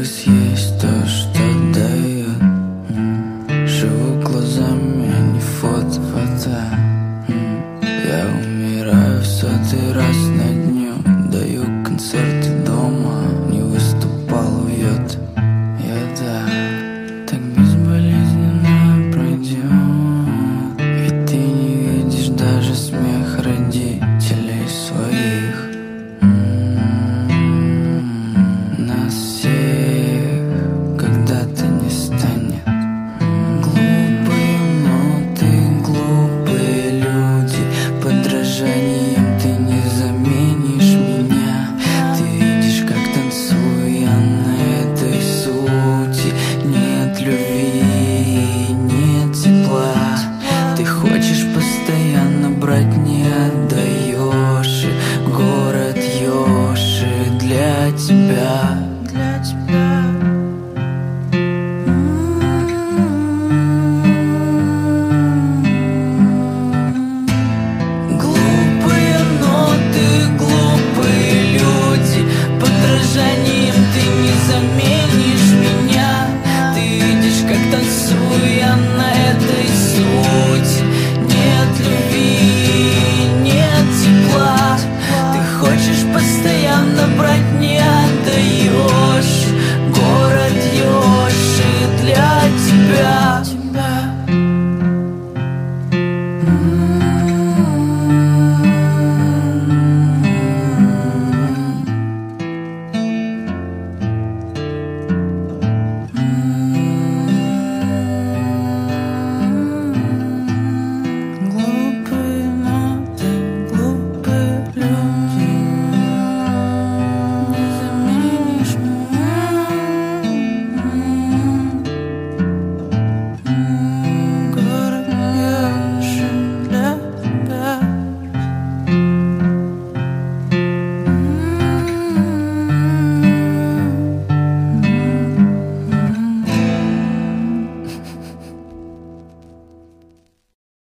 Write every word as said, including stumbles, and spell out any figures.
Жизнь есть то, что дает. Живу глазами, а не фото-фото. Я умираю в сотый раз на дню. Даю концерты дома, не выступал в йод. Я да, так безболезненно пройдет. Ведь ты не видишь даже смех родителей своих. Нас всех когда-то не станет. Глупые ноты, глупые люди. Подражанием ты не заменишь меня. Ты видишь, как танцую я на этой сути. Нет любви, нет тепла. Ты хочешь постоянно брать, не отдаешь. И город Йоши для тебя